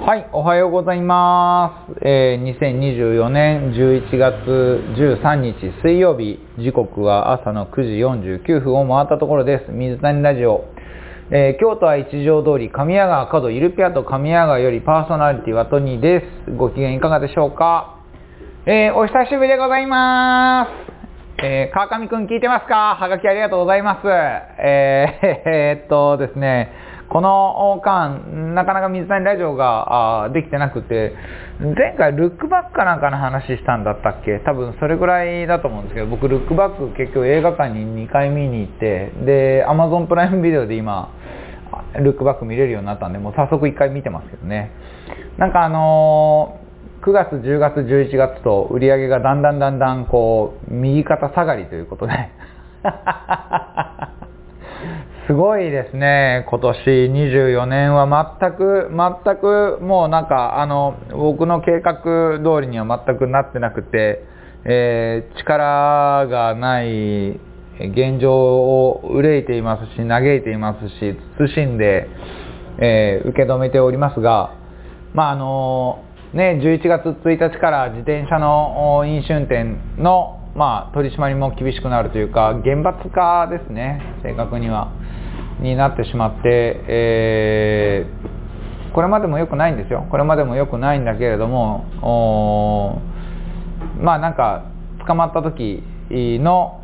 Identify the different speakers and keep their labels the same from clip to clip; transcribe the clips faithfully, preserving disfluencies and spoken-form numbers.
Speaker 1: はい、おはようございます。えー、にせんにじゅうよねんじゅういちがつじゅうさんにち水曜日、時刻は朝のくじよんじゅうきゅうふんを回ったところです。水谷ラジオ。えー、京都は一条通り神谷川角イルピアと神谷川よりパーソナリティはトニーです。ご機嫌いかがでしょうか。えー、お久しぶりでございます。えー、川上くん聞いてますか？はがきありがとうございます。えー、えー、っとですね、この間、なかなか水谷ラジオがあできてなくて、前回ルックバックかなんかの話したんだったっけ？多分それぐらいだと思うんですけど、僕ルックバック結局映画館ににかい見に行って、で、Amazon プライムビデオで今、ルックバック見れるようになったんで、もう早速いっかい見てますけどね。なんかあのー、くがつ、じゅうがつ、じゅういちがつと売り上げがだんだんだんだんこう、右肩下がりということで。すごいですね。今年にじゅうよねんは全く、全くもうなんかあの、僕の計画通りには全くなってなくて、えー、力がない現状を憂いていますし、嘆いていますし、慎んで、えー、受け止めておりますが、まああの、ね、じゅういちがつついたちから自転車の飲酒運転のまあ、取り締まりも厳しくなるというか、厳罰化ですね、正確には、になってしまって、えー、これまでも良くないんですよ。これまでも良くないんだけれども、まあなんか、捕まった時の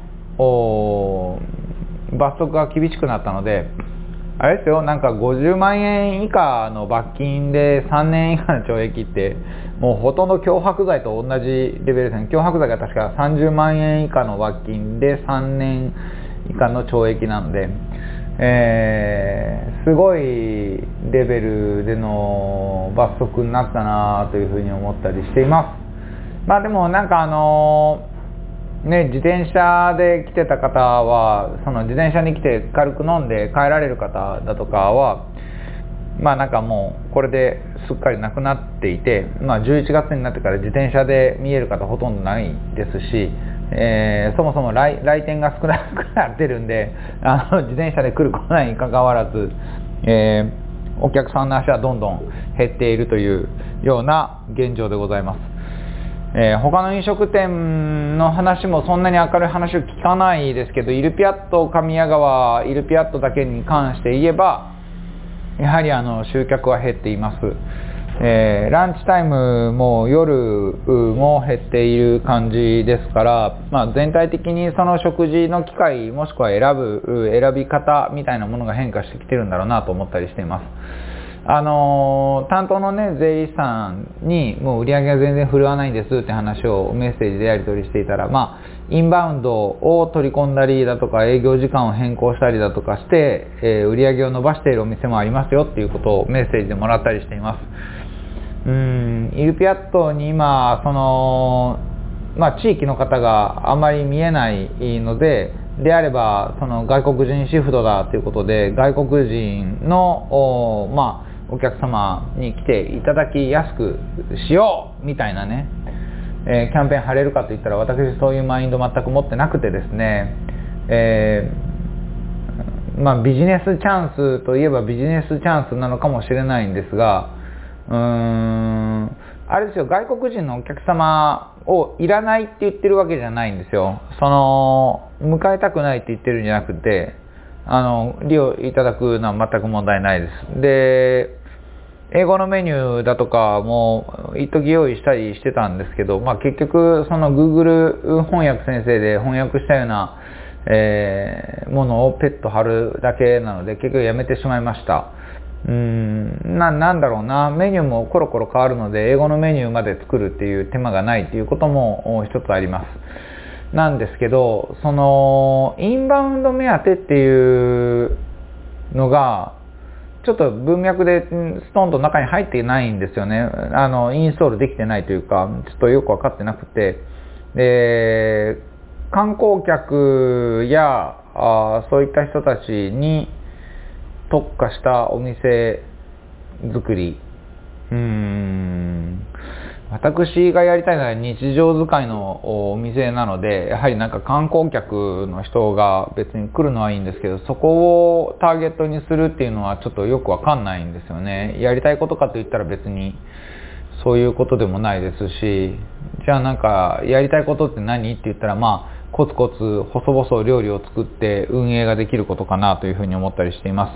Speaker 1: 罰則が厳しくなったので、あれですよ、なんかごじゅうまんえん以下の罰金でさんねん以下の懲役って、もうほとんど脅迫罪と同じレベルですね。脅迫罪が確かさんじゅうまんえん以下の罰金でさんねん以下の懲役なので、えー、すごいレベルでの罰則になったなというふうに思ったりしています。まあでもなんかあのーね、自転車で来てた方は、その自転車に来て軽く飲んで帰られる方だとかは、まあなんかもうこれですっかりなくなっていて、まあじゅういちがつになってから自転車で見える方ほとんどないですし、えー、そもそも 来, 来店が少なくなってるんで、あの自転車で来る来ないにかかわらず、えー、お客さんの足はどんどん減っているというような現状でございます。えー、他の飲食店の話もそんなに明るい話を聞かないですけど、イルピアット神谷川イルピアットだけに関して言えば、やはりあの集客は減っています。えー、ランチタイムも夜も減っている感じですから、まあ、全体的にその食事の機会もしくは選ぶ選び方みたいなものが変化してきてるんだろうなと思ったりしています。あのー、担当のね、税理士さんにもう売り上げが全然振るわないんですって話をメッセージでやり取りしていたら、まあ、インバウンドを取り込んだりだとか営業時間を変更したりだとかして、えー、売り上げを伸ばしているお店もありますよっていうことをメッセージでもらったりしています。うーん、イルピアットに今、その、まあ、地域の方があまり見えないので、であれば、その外国人シフトだということで、外国人の、まあ、お客様に来ていただきやすくしようみたいなね、えー、キャンペーン貼れるかといったら、私そういうマインド全く持ってなくてですね、えー、まあビジネスチャンスといえばビジネスチャンスなのかもしれないんですが、うーん、あれですよ、外国人のお客様をいらないって言ってるわけじゃないんですよ。その、迎えたくないって言ってるんじゃなくて、あの、利用いただくのは全く問題ないです。で、英語のメニューだとかも一時用意したりしてたんですけど、まあ結局その Google 翻訳先生で翻訳したような、えー、ものをペット貼るだけなので結局やめてしまいました。うーんな、なんだろうな、メニューもコロコロ変わるので英語のメニューまで作るっていう手間がないっていうことも一つあります。なんですけど、そのインバウンド目当てっていうのがちょっと文脈でストンと中に入っていないんですよね。あのインストールできてないというか、ちょっとよく分かってなくて、で観光客やあそういった人たちに特化したお店作り、うーん私がやりたいのは日常使いのお店なので、やはりなんか観光客の人が別に来るのはいいんですけど、そこをターゲットにするっていうのはちょっとよくわかんないんですよね。やりたいことかといったら別にそういうことでもないですし、じゃあなんかやりたいことって何って言ったら、まあコツコツ細々料理を作って運営ができることかなというふうに思ったりしています。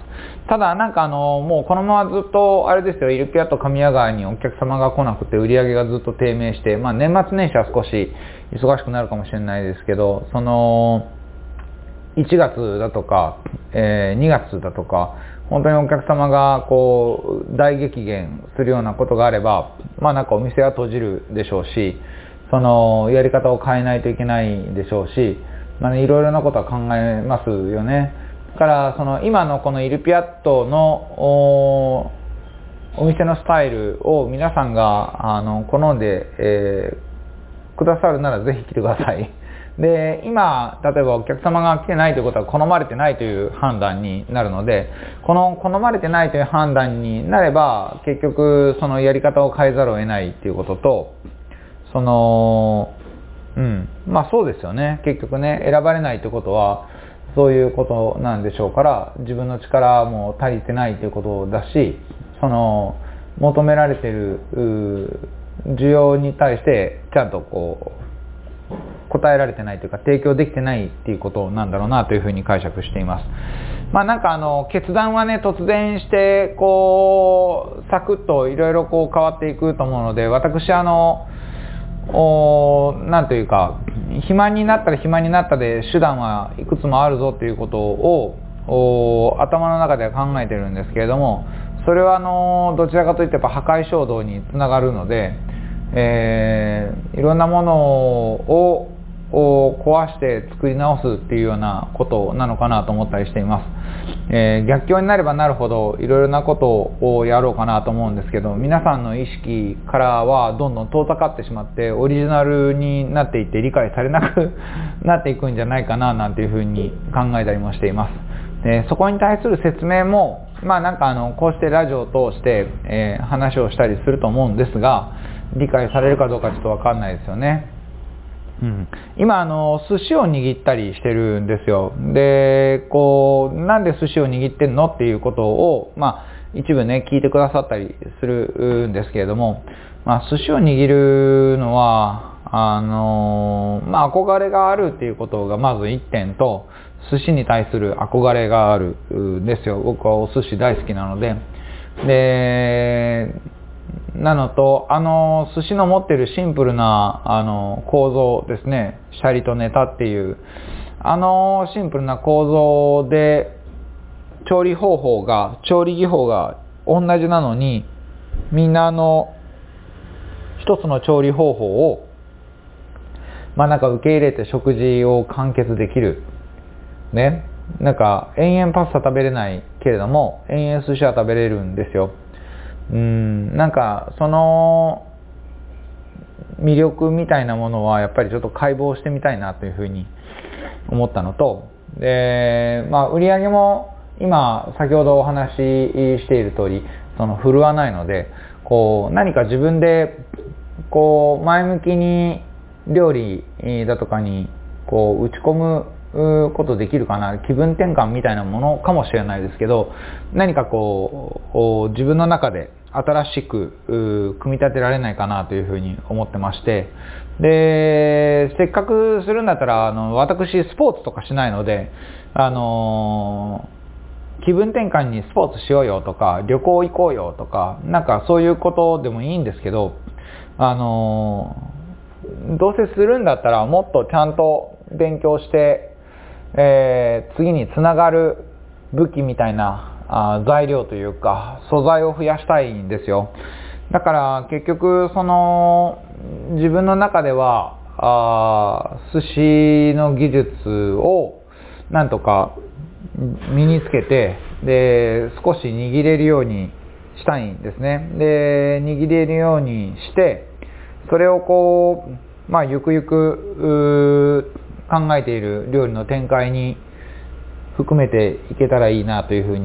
Speaker 1: ただなんかあのもうこのままずっとあれですよ、イルピアと神谷川にお客様が来なくて売り上げがずっと低迷して、まあ年末年始は少し忙しくなるかもしれないですけど、そのいちがつだとか、えー、にがつだとか、本当にお客様がこう大激減するようなことがあれば、まあなんかお店は閉じるでしょうし、そのやり方を変えないといけないでしょうし、まあね、いろいろなことは考えますよね。だからその今のこのイルピアットの お, お店のスタイルを皆さんがあの好んで、えー、くださるならぜひ来てください。で、今例えばお客様が来てないということは好まれてないという判断になるので、この好まれてないという判断になれば結局そのやり方を変えざるを得ないっていうことと、そのうんまあそうですよね、結局ね、選ばれないということはそういうことなんでしょうから、自分の力も足りてないということだし、その求められている需要に対してちゃんとこう答えられてないというか提供できてないっていうことなんだろうなというふうに解釈しています。まあなんかあの決断はね、突然してこうサクッといろいろこう変わっていくと思うので、私あのおなんというか暇になったら暇になったで手段はいくつもあるぞということをお頭の中では考えてるんですけれども、それはあのどちらかといってやっぱ破壊衝動につながるので、えー、いろんなものを壊して作り直すっていうようなことなのかなと思ったりしています。えー、逆境になればなるほどいろいろなことをやろうかなと思うんですけど、皆さんの意識からはどんどん遠ざかってしまってオリジナルになっていって理解されなくなっていくんじゃないかななんていうふうに考えたりもしています。でそこに対する説明もまあなんかあのこうしてラジオを通して、えー、話をしたりすると思うんですが、理解されるかどうかちょっとわかんないですよね。うん、今あの寿司を握ったりしてるんですよ。でこうなんで寿司を握ってんのっていうことを、まあ、一部ね聞いてくださったりするんですけれども、まあ、寿司を握るのはあの、まあ、憧れがあるっていうことがまず一点と、寿司に対する憧れがあるんですよ。僕はお寿司大好きなので。でなのと、あの寿司の持ってるシンプルなあの構造ですね、シャリとネタっていうあのシンプルな構造で調理方法が調理技法が同じなのに、みんなあの一つの調理方法をまあなんか受け入れて食事を完結できるね。なんか延々パスタ食べれないけれども延々寿司は食べれるんですよ。うーんなんかその魅力みたいなものはやっぱりちょっと解剖してみたいなというふうに思ったのと、で、まあ、売り上げも今先ほどお話ししている通りその振るわないので、こう何か自分でこう前向きに料理だとかにこう打ち込むことできるかな、気分転換みたいなものかもしれないですけど、何かこう自分の中で新しく組み立てられないかなというふうに思ってまして、でせっかくするんだったらあの私スポーツとかしないので、あの気分転換にスポーツしようよとか旅行行こうよとかなんかそういうことでもいいんですけど、あのどうせするんだったらもっとちゃんと勉強して、えー、次につながる武器みたいなあ材料というか素材を増やしたいんですよ。だから結局その自分の中ではあ寿司の技術をなんとか身につけて、で少し握れるようにしたいんですね。で握れるようにしてそれをこうまあゆくゆく考えている料理の展開に含めていけたらいいなというふうに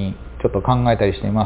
Speaker 1: ちょっと考えたりしています。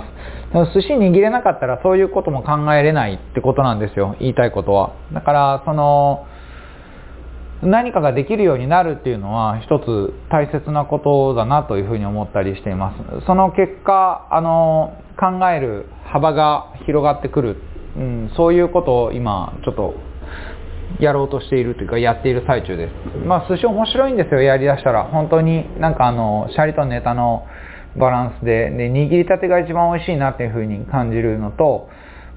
Speaker 1: でも寿司握れなかったらそういうことも考えれないってことなんですよ、言いたいことは。だからその何かができるようになるっていうのは一つ大切なことだなというふうに思ったりしています。その結果あの考える幅が広がってくる、うん、そういうことを今ちょっとやろうとしているというかやっている最中です。まあ寿司面白いんですよ、やりだしたら。本当になんかあのシャリとネタのバランスで、で握りたてが一番美味しいなっていうふうに感じるのと、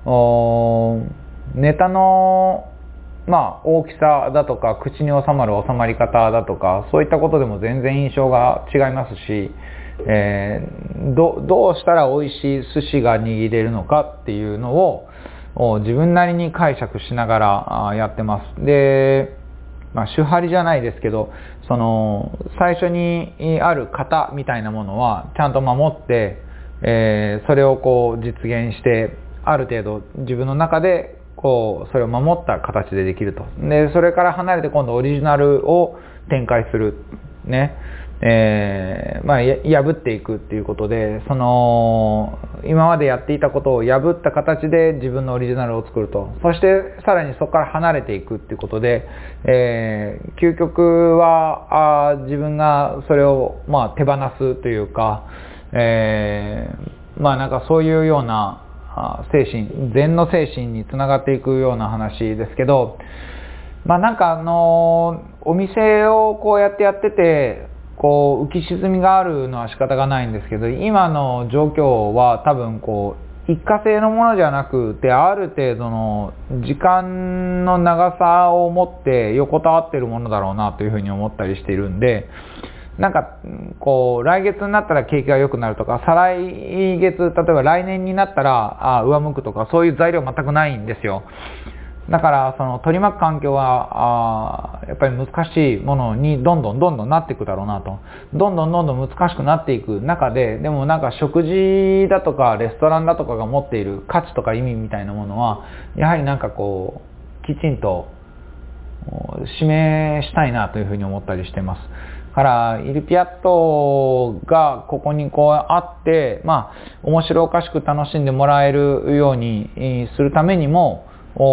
Speaker 1: ネタのまあ大きさだとか口に収まる収まり方だとかそういったことでも全然印象が違いますし、えー、ど, どうしたら美味しい寿司が握れるのかっていうのを自分なりに解釈しながらやってます。で、まあ、手張りじゃないですけど、その最初にある型みたいなものはちゃんと守って、えー、それをこう実現してある程度自分の中でこうそれを守った形でできると。でそれから離れて今度オリジナルを展開するね、えー、まあ破っていくっていうことで、その今までやっていたことを破った形で自分のオリジナルを作ると。そしてさらにそこから離れていくっていうことで、えー、究極はあ自分がそれをまあ手放すというか、えー、まあなんかそういうような精神、禅の精神につながっていくような話ですけど、まあなんかあのお店をこうやってやっててこう浮き沈みがあるのは仕方がないんですけど、今の状況は多分こう一過性のものじゃなくてある程度の時間の長さを持って横たわってるものだろうなというふうに思ったりしているんで、なんかこう来月になったら景気が良くなるとか、再来月例えば来年になったらあ上向くとか、そういう材料全くないんですよ。だからその取り巻く環境はあやっぱり難しいものにどんどんどんどんなっていくだろうなと。どんどんどんどん難しくなっていく中で、でもなんか食事だとかレストランだとかが持っている価値とか意味みたいなものはやはりなんかこうきちんと示したいなというふうに思ったりしてます。からイルピアットがここにこうあって、まあ面白おかしく楽しんでもらえるようにするためにも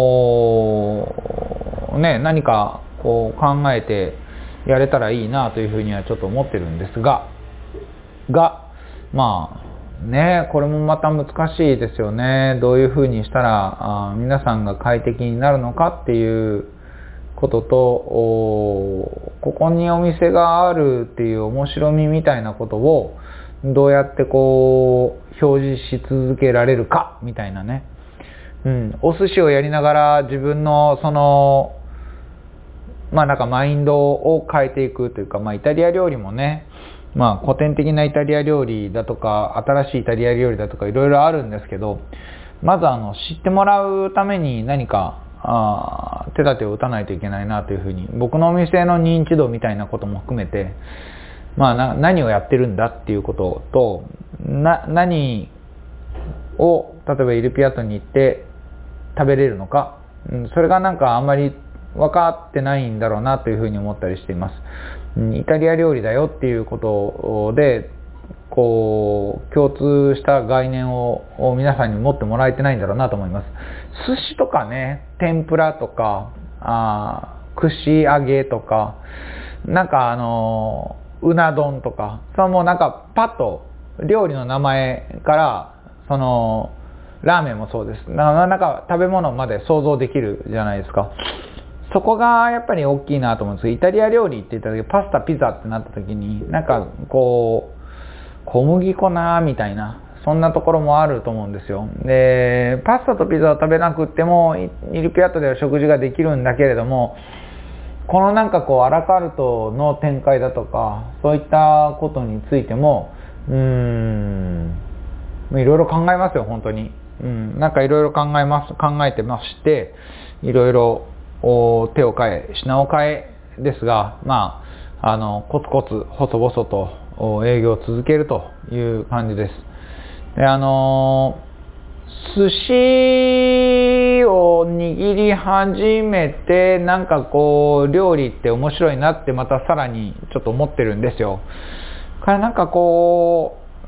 Speaker 1: お、ね、何かこう考えてやれたらいいなというふうにはちょっと思ってるんですが、がまあね、これもまた難しいですよね。どういうふうにしたらあ皆さんが快適になるのかっていうことと、ここにお店があるっていう面白みみたいなことをどうやってこう表示し続けられるかみたいなね、うん、お寿司をやりながら自分のそのまあなんかマインドを変えていくというか、まあイタリア料理もね、まあ古典的なイタリア料理だとか新しいイタリア料理だとかいろいろあるんですけど、まずあの知ってもらうために何かあ手立てを打たないといけないなというふうに、僕のお店の認知度みたいなことも含めて、まあな何をやってるんだっていうことと、な何を例えばイルピアットに行って食べれるのか、うん、それがなんかあんまり分かってないんだろうなというふうに思ったりしています。うん、イタリア料理だよっていうことでこう共通した概念を皆さんに持ってもらえてないんだろうなと思います。寿司とかね、天ぷらとかあ串揚げとか、なんかあのうな丼とか、それもなんかパッと料理の名前からそのラーメンもそうです。なんか食べ物まで想像できるじゃないですか。そこがやっぱり大きいなと思うんですけど、イタリア料理って言った時、パスタピザってなった時になんかこう小麦粉なみたいな、そんなところもあると思うんですよ。でパスタとピザを食べなくってもイルピアットでは食事ができるんだけれども、このなんかこうアラカルトの展開だとかそういったことについてもうーんいろいろ考えますよ本当に。うん、なんかいろいろ考えます考えてまして、いろいろ手を変え品を変えですが、まああのコツコツ細々と営業を続けるという感じです。であの寿司を握り始めてなんかこう料理って面白いなってまたさらにちょっと思ってるんですよ。からなんかこう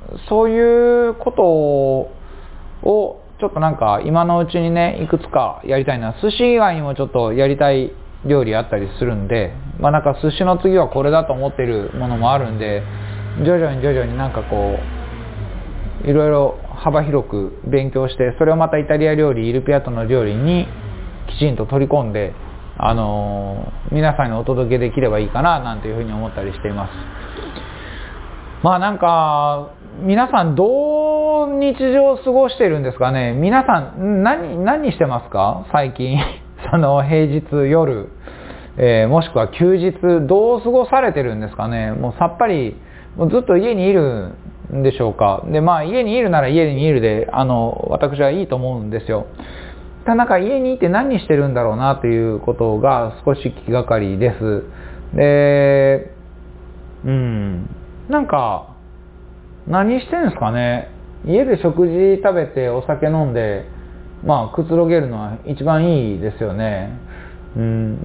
Speaker 1: そういうことをちょっとなんか今のうちにねいくつかやりたいな。寿司以外にもちょっとやりたい料理あったりするんで、まあなんか寿司の次はこれだと思ってるものもあるんで、徐々に徐々になんかこういろいろ幅広く勉強して、それをまたイタリア料理、イルピアットの料理にきちんと取り込んで、あのー、皆さんにお届けできればいいかななんていうふうに思ったりしています。まあなんか皆さんどう日常を過ごしているんですかね。皆さん何何してますか最近その平日夜、えー、もしくは休日どう過ごされてるんですかね。もうさっぱりもうずっと家にいるんでしょうか。でまあ家にいるなら家にいるであの私はいいと思うんですよ。ただなんか家にいて何してるんだろうなということが少し気がかりです。でうんなんか何してんですかね。家で食事食べてお酒飲んでまあくつろげるのは一番いいですよね。うん、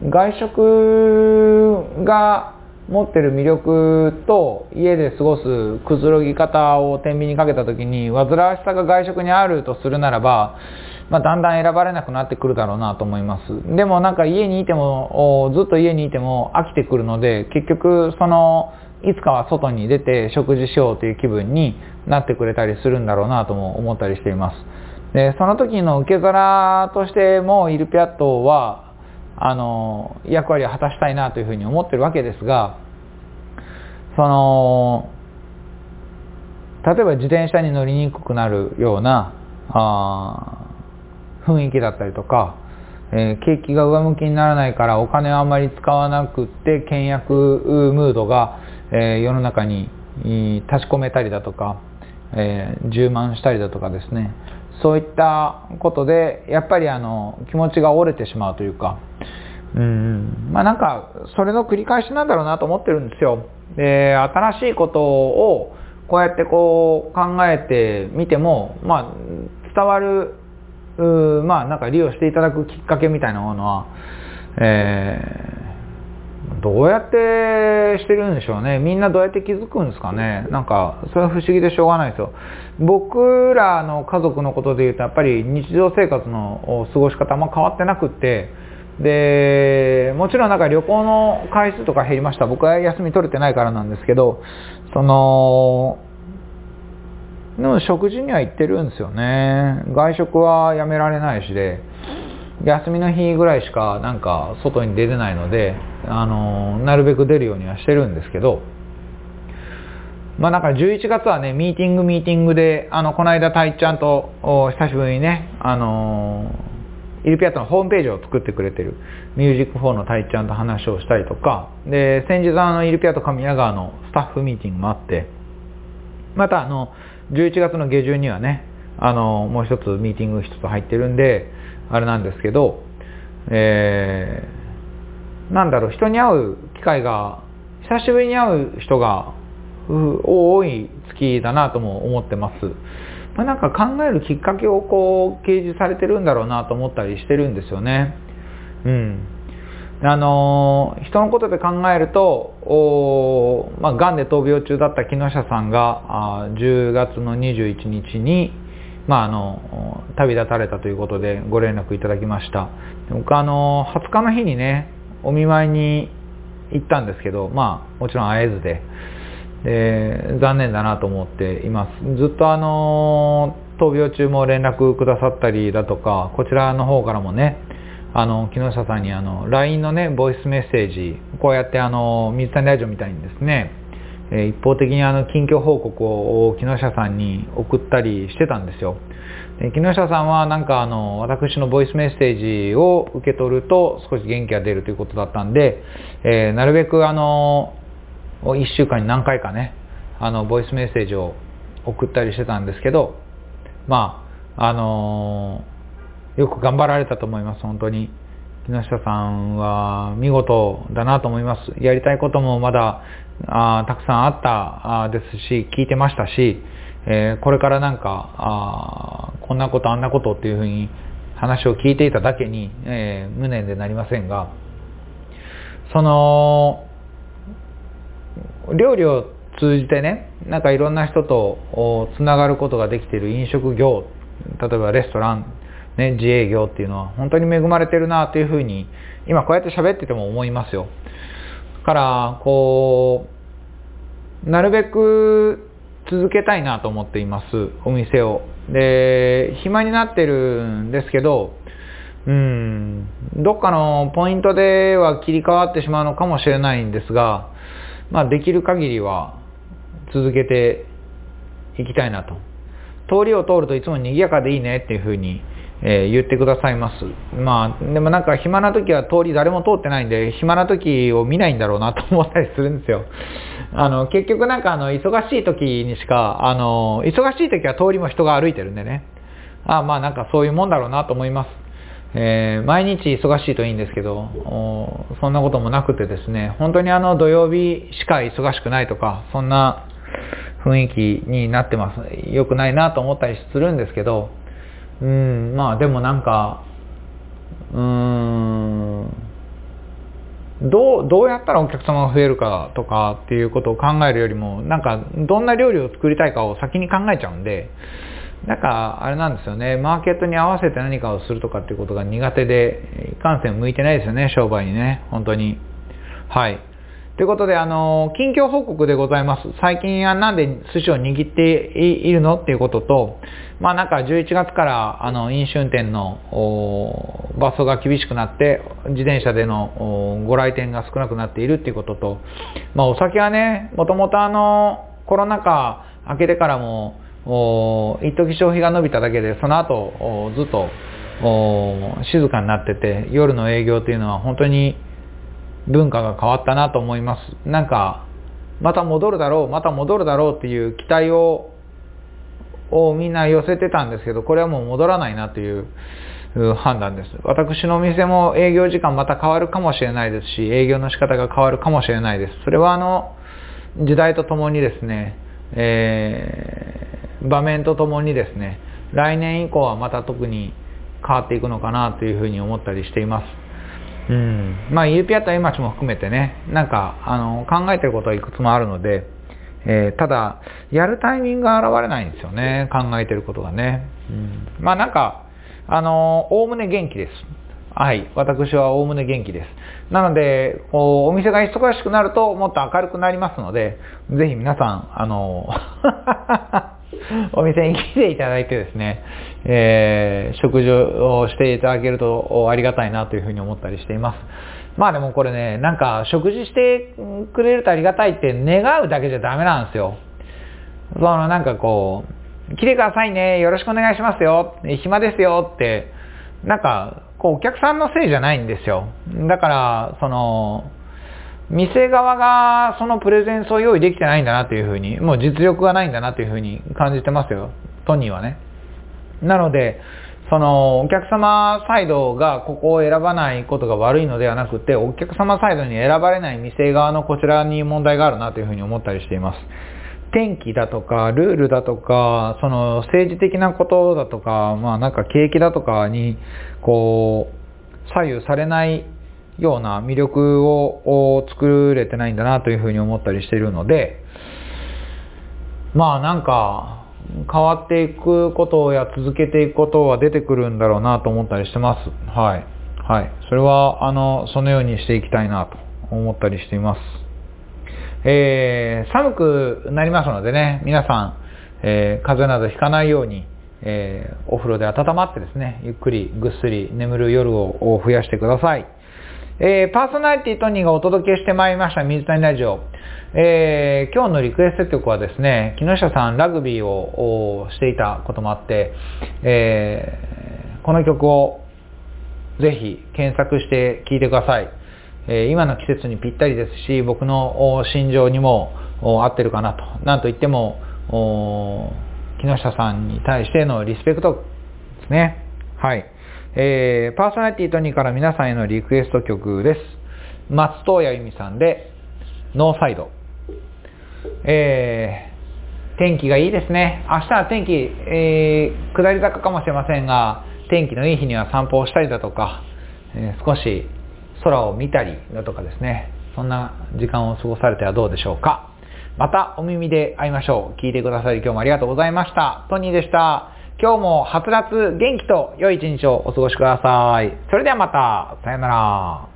Speaker 1: 外食が持ってる魅力と家で過ごすくつろぎ方を天秤にかけた時に煩わしさが外食にあるとするならば、まあ、だんだん選ばれなくなってくるだろうなと思います。でもなんか家にいてもずっと家にいても飽きてくるので、結局そのいつかは外に出て食事しようという気分になってくれたりするんだろうなとも思ったりしています。でその時の受け皿としてもイルピアットはあの役割を果たしたいなというふうに思ってるわけですが、その例えば自転車に乗りにくくなるようなあ雰囲気だったりとか、えー、景気が上向きにならないからお金をあんまり使わなくって倹約ムードが、えー、世の中に立ち込めたりだとか、えー、充満したりだとかですね、そういったことでやっぱりあの気持ちが折れてしまうというか、うんまあなんかそれの繰り返しなんだろうなと思ってるんですよ。で新しいことをこうやってこう考えてみても、まあ、伝わるまあなんか利用していただくきっかけみたいなものは、えー、どうやってしてるんでしょうね。みんなどうやって気づくんですかね。なんかそれは不思議でしょうがないですよ。僕らの家族のことでいうとやっぱり日常生活の過ごし方あんま変わってなくって、でもちろんなんか旅行の回数とか減りました。僕は休み取れてないからなんですけど、そのでも食事には行ってるんですよね。外食はやめられないしで、休みの日ぐらいしかなんか外に出れないので、あのなるべく出るようにはしてるんですけど、まあなんかじゅういちがつはねミーティングミーティングで、あのこの間たいちゃんと久しぶりにね、あのイルピアットのホームページを作ってくれてるミュージックフォーのたいちゃんと話をしたりとかで、先日あのイルピアット神谷川のスタッフミーティングもあって、またあのじゅういちがつの下旬にはね、あのもう一つミーティング一つ入ってるんであれなんですけど、えー、なんだろう、人に会う機会が久しぶりに会う人が多い月だなとも思ってます。まあ、なんか考えるきっかけをこう掲示されてるんだろうなと思ったりしてるんですよね。うん。あの人のことで考えると、まあ、がんで闘病中だった木下さんがじゅうがつのにじゅういちにちに、まあ、あの旅立たれたということでご連絡いただきました。僕あのはつかの日にねお見舞いに行ったんですけど、まあ、もちろん会えずで、で残念だなと思っています。ずっとあの闘病中も連絡くださったりだとか、こちらの方からもね、あの木下さんにあの ライン のねボイスメッセージ、こうやってあの水谷ラジオみたいにですね、えー、一方的にあの近況報告を木下さんに送ったりしてたんですよ。で木下さんはなんかあの私のボイスメッセージを受け取ると少し元気が出るということだったんで、えー、なるべくあのいっしゅうかんに何回かねあのボイスメッセージを送ったりしてたんですけど、まああのーよく頑張られたと思います。本当に木下さんは見事だなと思います。やりたいこともまだあたくさんあったあですし、聞いてましたし、えー、これからなんかあこんなことあんなことっていうふうに話を聞いていただけに、えー、無念でなりませんが、その料理を通じてね、なんかいろんな人とつながることができている飲食業、例えばレストラン、ね、自営業っていうのは本当に恵まれてるなというふうに今こうやって喋ってても思いますよ。だからこうなるべく続けたいなと思っています、お店を。で、暇になってるんですけど、うん、どっかのポイントでは切り替わってしまうのかもしれないんですが、まあできる限りは続けていきたいなと。通りを通るといつも賑やかでいいねっていうふうに、えー、言ってくださいます。まあでもなんか暇な時は通り誰も通ってないんで、暇な時を見ないんだろうなと思ったりするんですよ。あの結局なんかあの忙しい時にしか、あの忙しい時は通りも人が歩いてるんでね、あまあなんかそういうもんだろうなと思います。えー、毎日忙しいといいんですけど、そんなこともなくてですね、本当にあの土曜日しか忙しくないとか、そんな雰囲気になってます。良くないなと思ったりするんですけど、うん、まあでもなんか、うーん、どう、どうやったらお客様が増えるかとかっていうことを考えるよりも、なんかどんな料理を作りたいかを先に考えちゃうんで、なんかあれなんですよね、マーケットに合わせて何かをするとかっていうことが苦手で、いかんせん向いてないですよね、商売にね、本当に。はい。ということで、あの、近況報告でございます。最近はなんで寿司を握っているのっていうことと、まあなんかじゅういちがつからあの飲酒運転の罰則が厳しくなって、自転車でのご来店が少なくなっているっていうことと、まあお酒はね、もともとあの、コロナ禍明けてからも、一時消費が伸びただけで、その後ずっと静かになってて、夜の営業っていうのは本当に文化が変わったなと思います。なんかまた戻るだろうまた戻るだろうっていう期待ををみんな寄せてたんですけど、これはもう戻らないなという判断です。私のお店も営業時間また変わるかもしれないですし、営業の仕方が変わるかもしれないです。それはあの時代とともにですね、えー、場面とともにですね、来年以降はまた特に変わっていくのかなというふうに思ったりしています。うん、まあ ユーピー アット エマチも含めてね、なんかあの考えてることはいくつもあるので、えー、ただやるタイミングが現れないんですよね、考えてることがね。うん、まあなんかあのおおむね元気です。はい、私はおおむね元気です。なのでこうお店が忙しくなるともっと明るくなりますので、ぜひ皆さんあのお店に来ていただいてですね、えー、食事をしていただけるとありがたいなというふうに思ったりしています。まあでもこれね、なんか食事してくれるとありがたいって願うだけじゃダメなんですよ。そのなんかこう、来てくださいね、よろしくお願いしますよ、暇ですよって、なんかこうお客さんのせいじゃないんですよ。だからその店側がそのプレゼンスを用意できてないんだなというふうに、もう実力がないんだなというふうに感じてますよ、トニーはね。なのでそのお客様サイドがここを選ばないことが悪いのではなくて、お客様サイドに選ばれない店側のこちらに問題があるなというふうに思ったりしています。天気だとかルールだとか、その政治的なことだとか、まあなんか景気だとかにこう左右されないような魅力を作れてないんだなというふうに思ったりしているので、まあなんか変わっていくことや続けていくことは出てくるんだろうなと思ったりしてます。はいはい、それはあのそのようにしていきたいなと思ったりしています。えー、寒くなりますのでね、皆さん、えー、風邪などひかないように、えー、お風呂で温まってですね、ゆっくりぐっすり眠る夜を増やしてください。えー、パーソナリティトニーがお届けしてまいりました水谷ラジオ、えー、今日のリクエスト曲はですね、木下さんラグビーをしていたこともあって、えー、この曲をぜひ検索して聴いてください。えー、今の季節にぴったりですし、僕の心情にも合ってるかなと。なんといっても木下さんに対してのリスペクトですね。はい。えー、パーソナリティトニーから皆さんへのリクエスト曲です。松任谷由実さんでノーサイド。えー、天気がいいですね。明日は天気、えー、下り坂かもしれませんが、天気のいい日には散歩をしたりだとか、えー、少し空を見たりだとかですね、そんな時間を過ごされてはどうでしょうか。 またお耳で会いましょう。聞いてくださり今日もありがとうございました。トニーでした。今日もはつらつ元気と良い一日をお過ごしください。それではまた。さよなら。